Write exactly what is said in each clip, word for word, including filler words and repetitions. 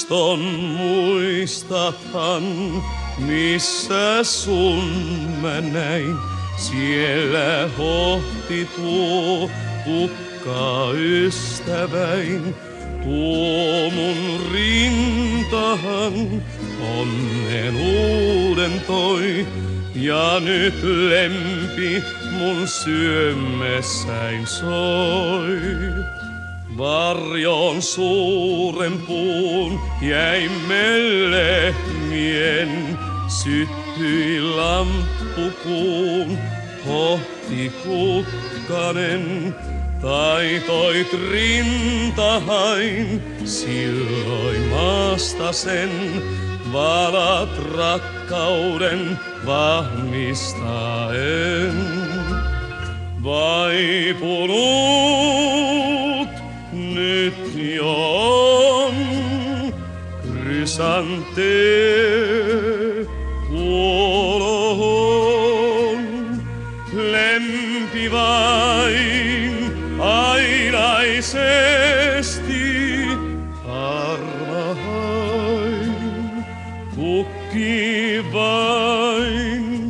puiston muistathan, missä sun mä näin. Siellä hohti tuo kukka ystäväin. Tuo mun rintahan onnen uuden toi. Ja nyt lempi mun syömessäin soi. Varjon suuren puun jäimme lehmien. Syttyi lamppukuun, hohti kukkanen. Taitoit rintahain, silloin maasta sen. Valat rakkauden vahvistaen. Vaipunut nyt jo on krysantee kuolohon. Lempi vain ainaisesti arvahain. Kukki vain.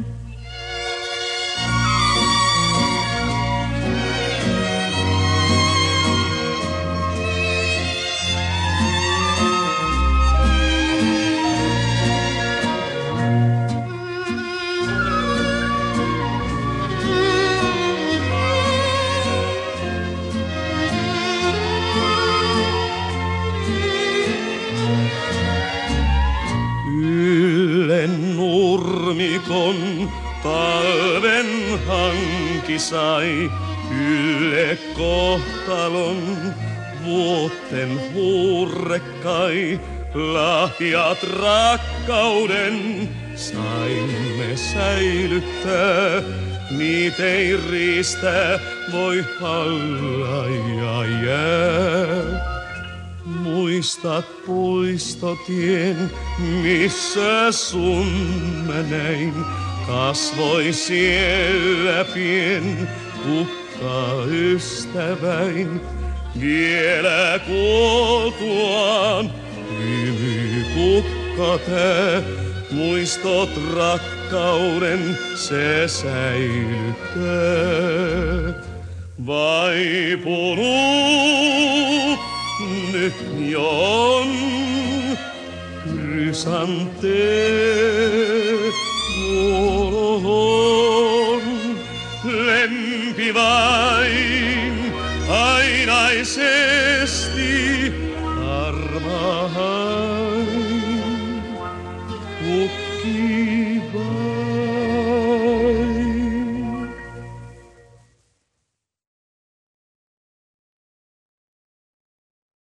Nurmikon talven hanki sai, ylle kohtalon vuotten huurre kai. Lahjat rakkauden saimme säilyttää, niitä ei riistä voi hallaja jää. Muistat puistotien, missä sun mä näin. Kasvoi siellä pien kukka ystäväin. Vielä kuoltuaan hymy kukka tää. Muistot rakkauden se säilyttää. Vaipunut nyt jo on krysantee kuolohon. Lempi vain ainaisesti